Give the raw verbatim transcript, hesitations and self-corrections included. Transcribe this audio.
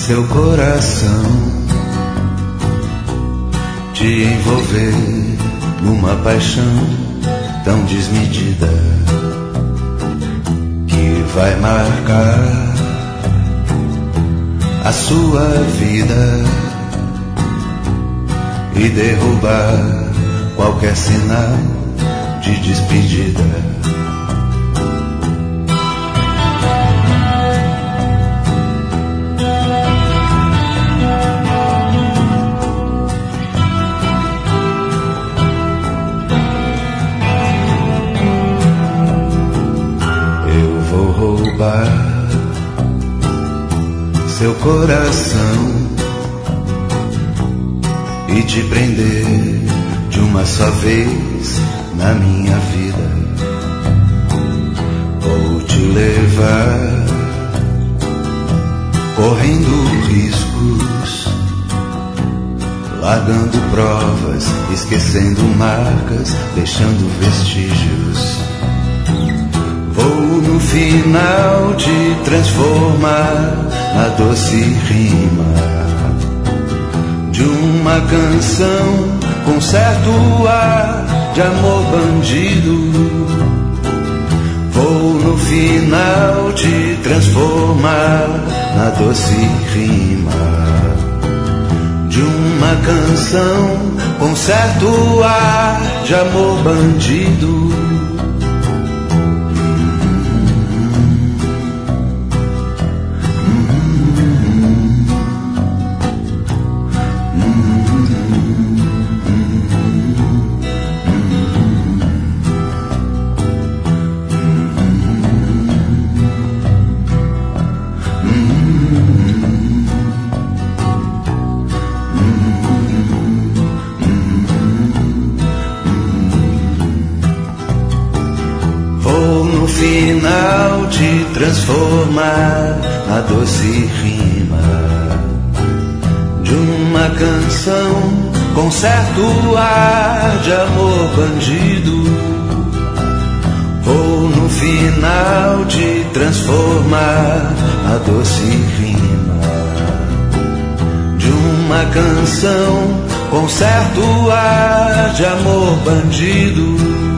seu coração, te envolver numa paixão tão desmedida que vai marcar a sua vida e derrubar qualquer sinal de despedida. Seu coração e te prender de uma só vez na minha vida. Vou te levar correndo riscos, largando provas, esquecendo marcas, deixando vestígios. Vou no final te transformar na doce rima de uma canção com certo ar de amor bandido. Vou no final te transformar na doce rima de uma canção com certo ar de amor bandido. Final te transformar na doce rima de uma canção com certo ar de amor bandido. Vou no final te transformar na doce rima de uma canção com certo ar de amor bandido.